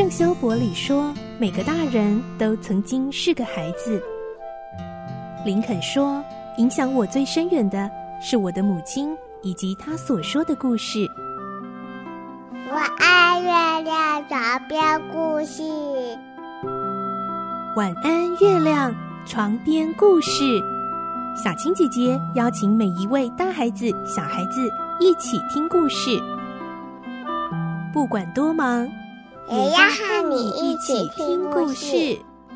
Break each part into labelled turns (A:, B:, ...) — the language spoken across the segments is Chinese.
A: 圣修伯里说，每个大人都曾经是个孩子。林肯说，影响我最深远的是我的母亲以及她所说的故事。
B: 我爱月亮床边故事。
A: 晚安，月亮床边故事。小青姐姐邀请每一位大孩子、小孩子一起听故事，不管多忙，
B: 也要和你一起听故事。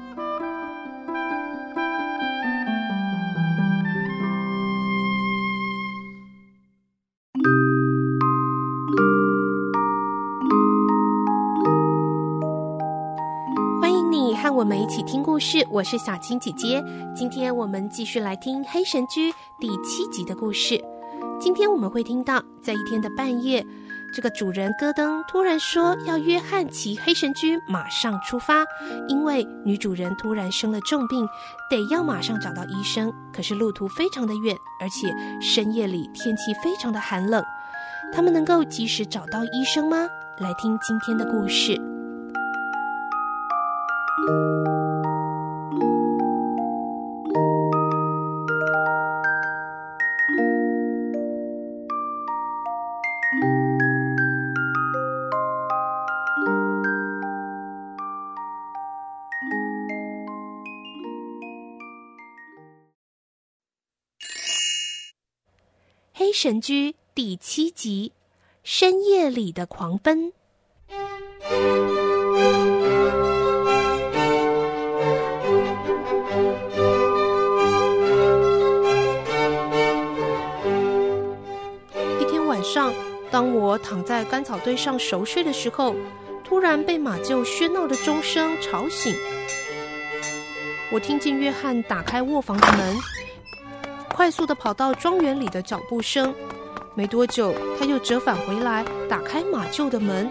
A: 欢迎你和我们一起听故事，我是小青姐姐。今天我们继续来听《黑神驹》第7集的故事。今天我们会听到，在一天的半夜，这个主人戈登突然说要约翰骑黑神驹马上出发，因为女主人突然生了重病，得要马上找到医生。可是路途非常的远，而且深夜里天气非常的寒冷，他们能够及时找到医生吗？来听今天的故事。黑神驹第7集，深夜里的狂奔。一天晚上，当我躺在干草堆上熟睡的时候，突然被马厩喧闹的钟声吵醒。我听见约翰打开卧房的门，快速地跑到庄园里的脚步声，没多久他又折返回来，打开马厩的门，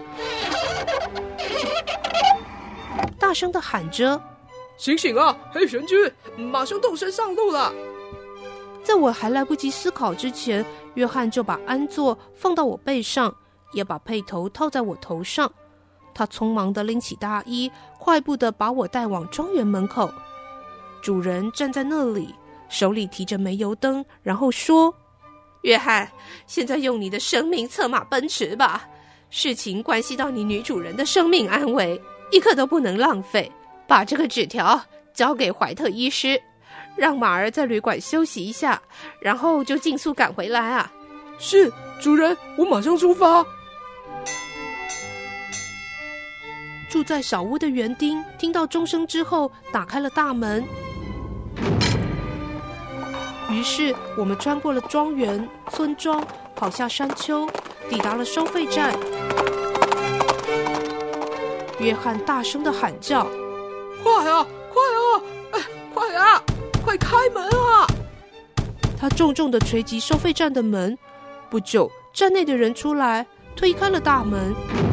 A: 大声地喊着：
C: 醒醒啊，黑神驹，马上动身上路了！
A: 在我还来不及思考之前，约翰就把鞍座放到我背上，也把辔头套在我头上。他匆忙地拎起大衣，快步地把我带往庄园门口。主人站在那里，手里提着煤油灯，然后说：约翰，现在用你的生命策马奔驰吧，事情关系到你女主人的生命安危，一刻都不能浪费。把这个纸条交给怀特医师，让马儿在旅馆休息一下，然后就尽速赶回来啊。
C: 是，主人，我马上出发。
A: 住在小屋的园丁听到钟声之后，打开了大门。于是我们穿过了庄园、村庄，跑下山丘，抵达了收费站。约翰大声地喊叫：
C: 快啊，快啊，快啊，快开门啊！
A: 他重重地捶击收费站的门，不久站内的人出来，推开了大门。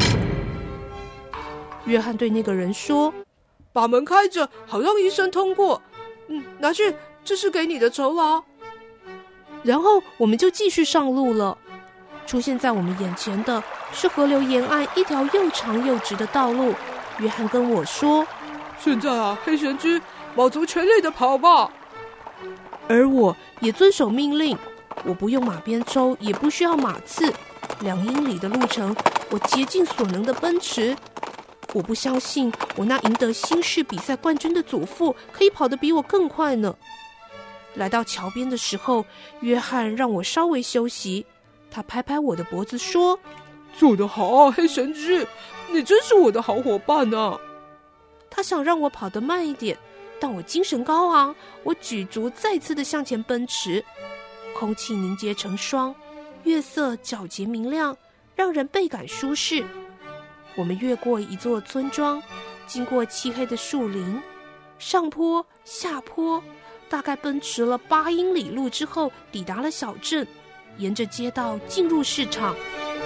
A: 约翰对那个人说：
C: 把门开着，好让医生通过。拿去，这是给你的酬劳。
A: 然后我们就继续上路了。出现在我们眼前的是河流沿岸一条又长又直的道路。约翰跟我说：
C: 现在啊，黑神驹，卯足全力的跑吧。
A: 而我也遵守命令，我不用马鞭抽，也不需要马刺，2英里的路程，我竭尽所能的奔驰。我不相信我那赢得新式比赛冠军的祖父可以跑得比我更快呢。来到桥边的时候，约翰让我稍微休息，他拍拍我的脖子说：
C: 做得好啊，黑神驹，你真是我的好伙伴啊。
A: 他想让我跑得慢一点，但我精神高昂，我举足再次的向前奔驰。空气凝结成霜，月色皎洁明亮，让人倍感舒适。我们越过一座村庄，经过漆黑的树林，上坡下坡，大概奔驰了8英里路之后，抵达了小镇，沿着街道进入市场。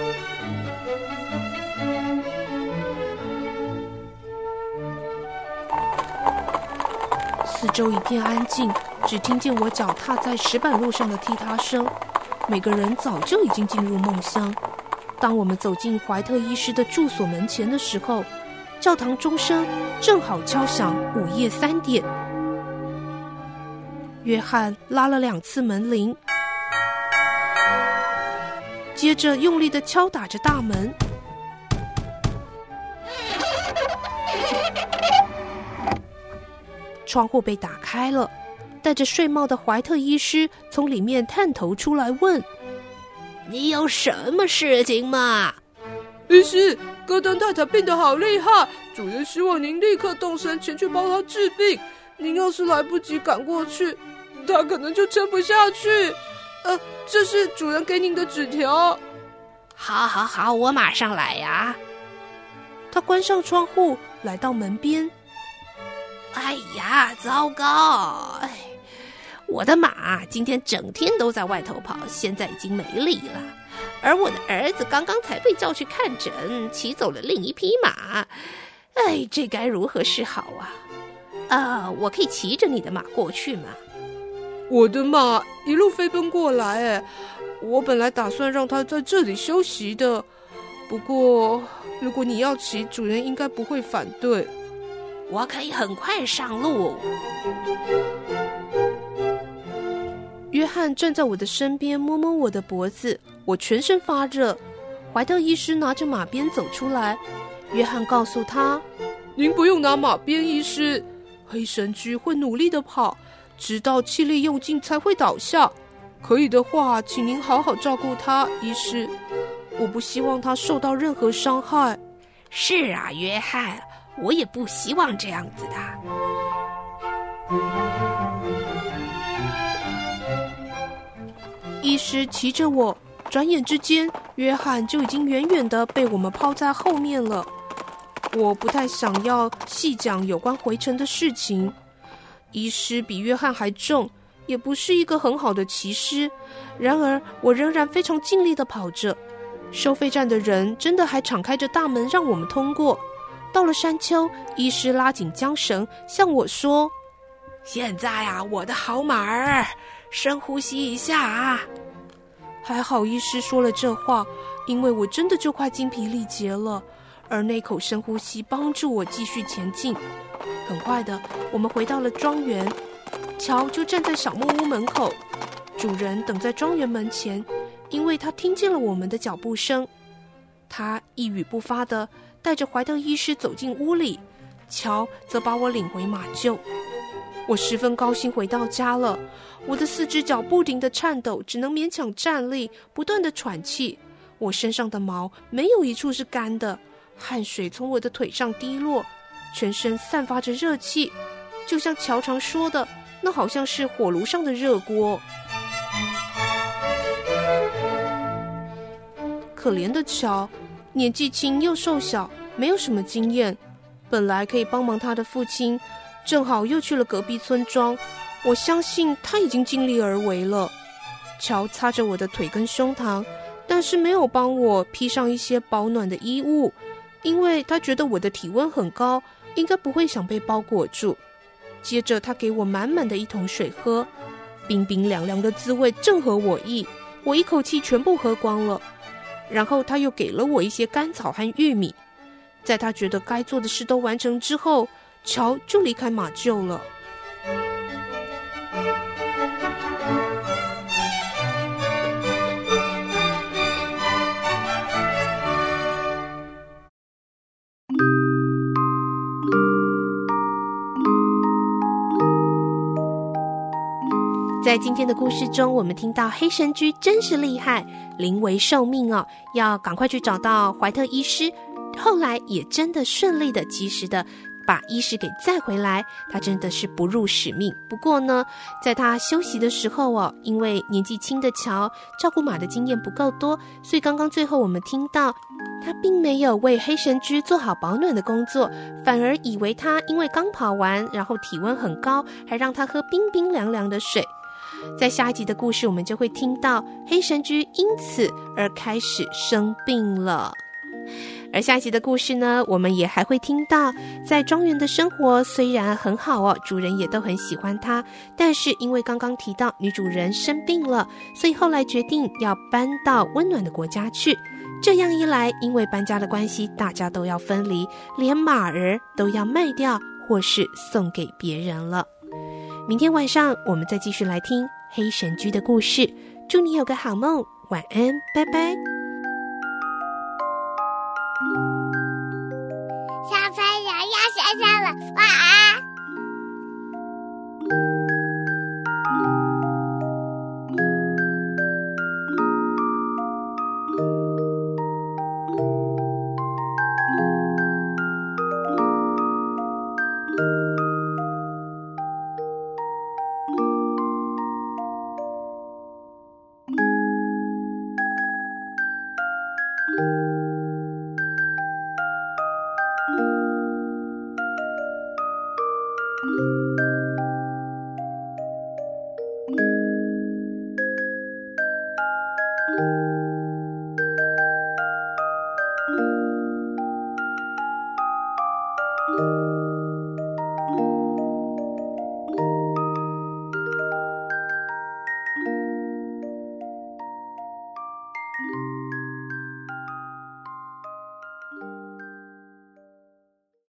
A: 四周一片安静，只听见我脚踏在石板路上的踢踏声。每个人早就已经进入梦乡。当我们走进怀特医师的住所门前的时候， 教堂钟声正好敲响午夜3点。约翰拉了2次门铃，接着用力地敲打着大门。窗户被打开了，戴着睡帽的怀特医师从里面探头出来问：“你有什么事情吗？”“
C: 医师，戈登太太病得好厉害，主人希望您立刻动身前去帮她治病。您要是来不及赶过去，她可能就撑不下去。这是主人给您的纸条。”“
A: 好，我马上来呀。”他关上窗户，来到门边。哎呀，糟糕！我的马今天整天都在外头跑，现在已经没力了。而我的儿子刚刚才被叫去看诊，骑走了另一匹马。这该如何是好啊？我可以骑着你的马过去吗？”“
C: 我的马一路飞奔过来，我本来打算让它在这里休息的。不过，如果你要骑，主人应该不会反对。”“
A: 我可以很快上路。”约翰站在我的身边，摸摸我的脖子，我全身发热。怀特医师拿着马鞭走出来，约翰告诉他：“
C: 您不用拿马鞭，医师。黑神驹会努力地跑，直到气力用尽才会倒下。可以的话，请您好好照顾他，医师。我不希望他受到任何伤害。”“
A: 是啊，约翰，我也不希望这样子的。”医师骑着我，转眼之间，约翰就已经远远地被我们抛在后面了。我不太想要细讲有关回程的事情。医师比约翰还重，也不是一个很好的骑师。然而，我仍然非常尽力地跑着。收费站的人真的还敞开着大门让我们通过。到了山丘，医师拉紧缰绳，向我说：“现在我的好马儿，深呼吸一下啊！”还好医师说了这话，因为我真的就快精疲力竭了，而那口深呼吸帮助我继续前进。很快的，我们回到了庄园，乔就站在小木屋门口，主人等在庄园门前，因为他听见了我们的脚步声。他一语不发的带着怀特医师走进屋里，乔则把我领回马厩。我十分高兴回到家了，我的4只脚不停地颤抖，只能勉强站立，不断地喘气。我身上的毛没有一处是干的，汗水从我的腿上滴落，全身散发着热气，就像乔常说的，那好像是火炉上的热锅。可怜的乔，年纪轻又瘦小，没有什么经验，本来可以帮忙他的父亲，正好又去了隔壁村庄。我相信他已经尽力而为了。乔擦着我的腿跟胸膛，但是没有帮我披上一些保暖的衣物，因为他觉得我的体温很高，应该不会想被包裹住。接着他给我满满的一桶水喝，冰冰凉凉的滋味正合我意，我一口气全部喝光了。然后他又给了我一些干草和玉米。在他觉得该做的事都完成之后，乔就离开马厩了。在今天的故事中，我们听到黑神驹真是厉害，临危受命哦，要赶快去找到怀特医师。后来也真的顺利的及时的把医师给载回来，他真的是不辱使命。不过呢，在他休息的时候哦，因为年纪轻的乔照顾马的经验不够多，所以刚刚最后我们听到他并没有为黑神驹做好保暖的工作，反而以为他因为刚跑完，然后体温很高，还让他喝冰冰凉凉的水。在下一集的故事，我们就会听到黑神驹因此而开始生病了。而下一集的故事呢，我们也还会听到，在庄园的生活虽然很好哦，主人也都很喜欢他，但是因为刚刚提到女主人生病了，所以后来决定要搬到温暖的国家去。 这样一来，因为搬家的关系，大家都要分离，连马儿都要卖掉或是送给别人了。明天晚上我们再继续来听黑神居的故事。祝你有个好梦，晚安，拜拜。
B: 小朋友要睡觉了，晚安。